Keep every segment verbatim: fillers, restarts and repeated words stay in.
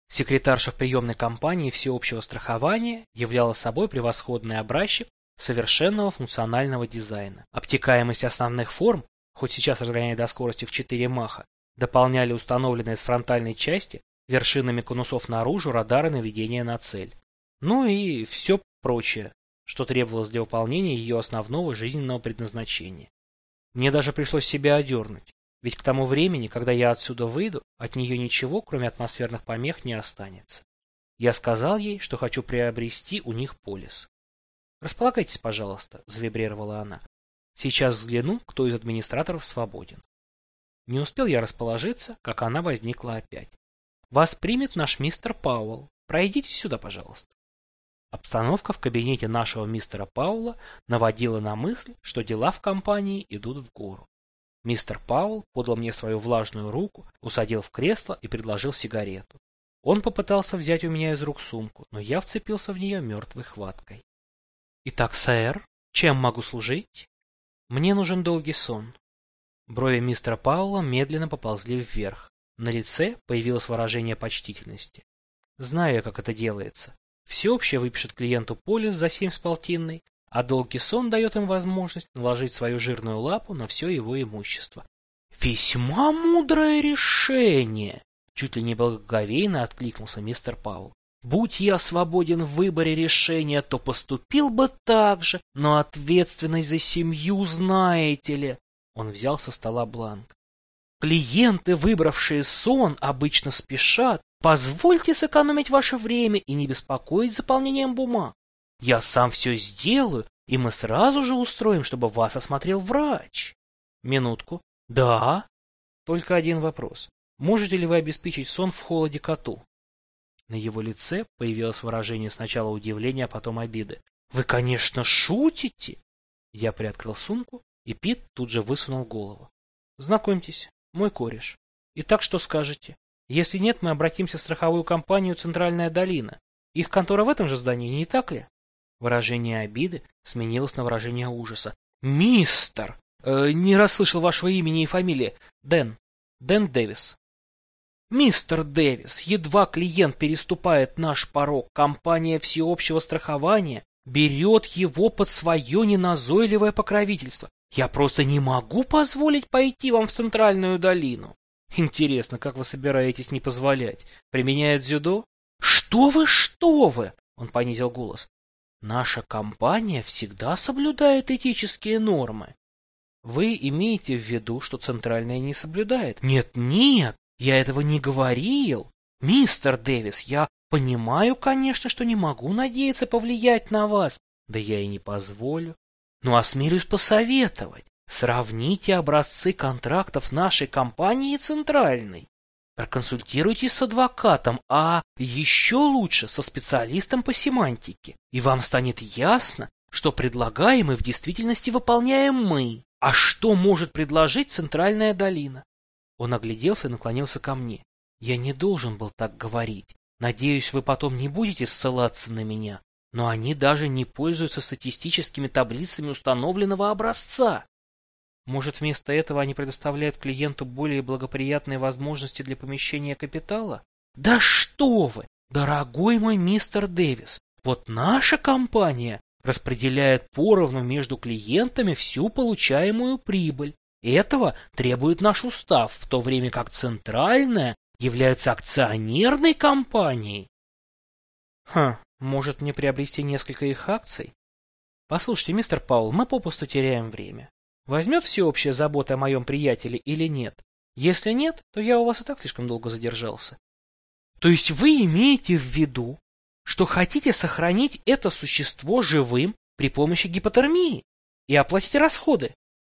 Секретарша в приемной компании всеобщего страхования являла собой превосходный образчик совершенного функционального дизайна. Обтекаемость основных форм, хоть сейчас разгоняя до скорости в четыре маха, дополняли установленные с фронтальной части вершинами конусов наружу радары наведения на цель. Ну и все прочее, что требовалось для выполнения ее основного жизненного предназначения. Мне даже пришлось себя одернуть, ведь к тому времени, когда я отсюда выйду, от нее ничего, кроме атмосферных помех, не останется. Я сказал ей, что хочу приобрести у них полис. «Располагайтесь, пожалуйста», — завибрировала она. «Сейчас взгляну, кто из администраторов свободен». Не успел я расположиться, как она возникла опять. «Вас примет наш мистер Пауэлл. Пройдите сюда, пожалуйста». Обстановка в кабинете нашего мистера Пауэлла наводила на мысль, что дела в компании идут в гору. Мистер Пауэлл подал мне свою влажную руку, усадил в кресло и предложил сигарету. Он попытался взять у меня из рук сумку, но я вцепился в нее мертвой хваткой. «Итак, сэр, чем могу служить?» «Мне нужен долгий сон». Брови мистера Пауэлла медленно поползли вверх. На лице появилось выражение почтительности. «Знаю я, как это делается. Всеобщее выпишет клиенту полис за семь с полтинной, а долгий сон дает им возможность наложить свою жирную лапу на все его имущество». «Весьма мудрое решение!» Чуть ли не благоговейно откликнулся мистер Пауэлл. «Будь я свободен в выборе решения, то поступил бы так же, но ответственность за семью, знаете ли...» Он взял со стола бланк. «Клиенты, выбравшие сон, обычно спешат. Позвольте сэкономить ваше время и не беспокоить заполнением бумаг. Я сам все сделаю, и мы сразу же устроим, чтобы вас осмотрел врач». «Минутку». «Да?» «Только один вопрос. Можете ли вы обеспечить сон в холоде коту?» На его лице появилось выражение сначала удивления, а потом обиды. «Вы, конечно, шутите?» Я приоткрыл сумку, и Пит тут же высунул голову. «Знакомьтесь, мой кореш. Итак, что скажете? Если нет, мы обратимся в страховую компанию «Центральная долина». Их контора в этом же здании, не так ли?» Выражение обиды сменилось на выражение ужаса. «Мистер! Э, не расслышал вашего имени и фамилии. Дэн. Дэн Дэвис». «Мистер Дэвис, едва клиент переступает наш порог, компания всеобщего страхования берет его под свое неназойливое покровительство. Я просто не могу позволить пойти вам в Центральную долину». «Интересно, как вы собираетесь не позволять? Применяет дзюдо?» «Что вы, что вы!» — он понизил голос. «Наша компания всегда соблюдает этические нормы». «Вы имеете в виду, что Центральная не соблюдает?» «Нет, нет, я этого не говорил. Мистер Дэвис, я понимаю, конечно, что не могу надеяться повлиять на вас. Да я и не позволю. Но осмелюсь посоветовать. Сравните образцы контрактов нашей компании и Центральной. Проконсультируйтесь с адвокатом, а еще лучше со специалистом по семантике. И вам станет ясно, что предлагаем и в действительности выполняем мы. А что может предложить Центральная долина?» Он огляделся и наклонился ко мне. «Я не должен был так говорить. Надеюсь, вы потом не будете ссылаться на меня. Но они даже не пользуются статистическими таблицами установленного образца. Может, вместо этого они предоставляют клиенту более благоприятные возможности для помещения капитала? Да что вы, дорогой мой мистер Дэвис, вот наша компания распределяет поровну между клиентами всю получаемую прибыль. Этого требует наш устав, в то время как Центральная является акционерной компанией. Хм, может мне приобрести несколько их акций? Послушайте, мистер Пауэлл, мы попусту теряем время. Возьмет всеобщая забота о моем приятеле или нет? Если нет, то я у вас и так слишком долго задержался. То есть вы имеете в виду, что хотите сохранить это существо живым при помощи гипотермии и оплатить расходы?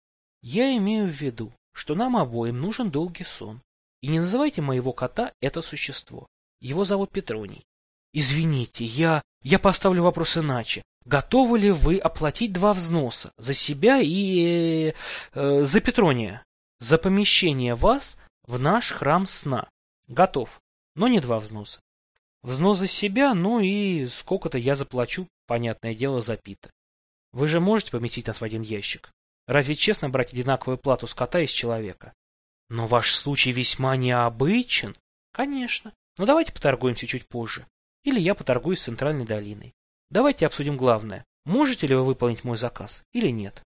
Я имею в виду, что нам обоим нужен долгий сон. И не называйте моего кота это существо. Его зовут Петроний. Извините, я... я поставлю вопрос иначе. Готовы ли вы оплатить два взноса? За себя и... Э, за Петрония. За помещение вас в наш храм сна. Готов, но не два взноса. Взнос за себя, ну и сколько-то я заплачу, понятное дело, за Пита. Вы же можете поместить нас в один ящик? Разве честно брать одинаковую плату с кота и с человека? Но ваш случай весьма необычен. Конечно. Но давайте поторгуемся чуть позже. Или я поторгуюсь с Центральной долиной. Давайте обсудим главное. Можете ли вы выполнить мой заказ или нет?